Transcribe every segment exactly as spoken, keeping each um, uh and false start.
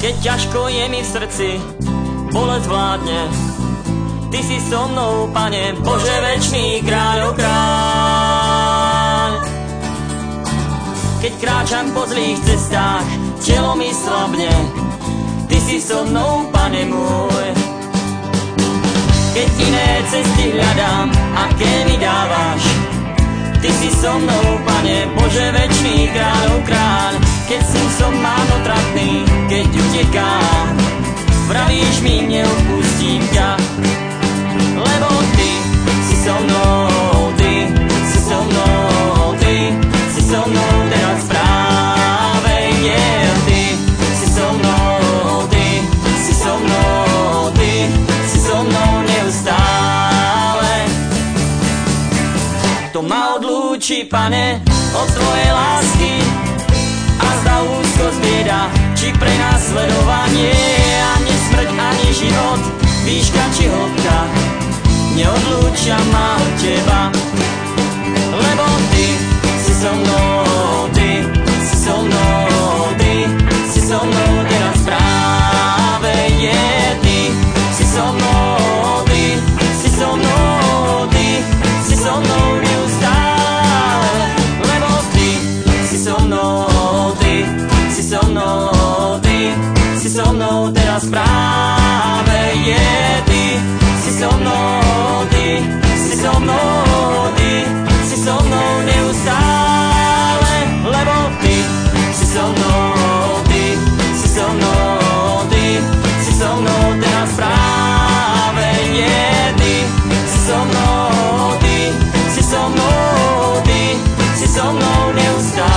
Keď ťažko je mi v srdci, bolesť vládne. Ty si so mnou, Pane, Bože večný kráľov kráľ. Keď kráčam po zlých cestách, telo mi slabne. Ty si so mnou, Pane môj. Keď iné cesty hľadám, aké mi dávaš, Ty si so mnou, Pane, Bože večný kráľov kráľ. Keď som som málo tratný, keď utekám, vravíš mi, neopustím ťa, lebo Ty si so mnou, Ty si so mnou, Ty si so mnou teraz práve je. Ty si so mnou, Ty si so mnou, Ty si so mnou neustále. To ma odlúči, Pane, od tvojej lásky, a zda úzkosť bieda, či prenasledovanie, ani smrť, ani život, výška či hĺbka, neodlúčia ma od teba, lebo Ty si so mnou, Ty si so mnou, Ty si so mnou teraz práve je. Ty si so mnou, Ty si so mnou, Ty si so mnou neustále, lebo Ty si so mnou, Ty si so mnou, Ty si so mnou teraz práve je. Ty si so mnou, Ty si so mnou, Ty si so mnou neustále, lebo Ty si so mnou, Ty si so mnou, Ty si so mnou teraz práve je. Ty si so mnou, Ty si so mnou, Ty si so mnou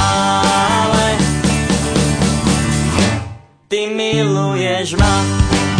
neustále. Ty miluješ ma.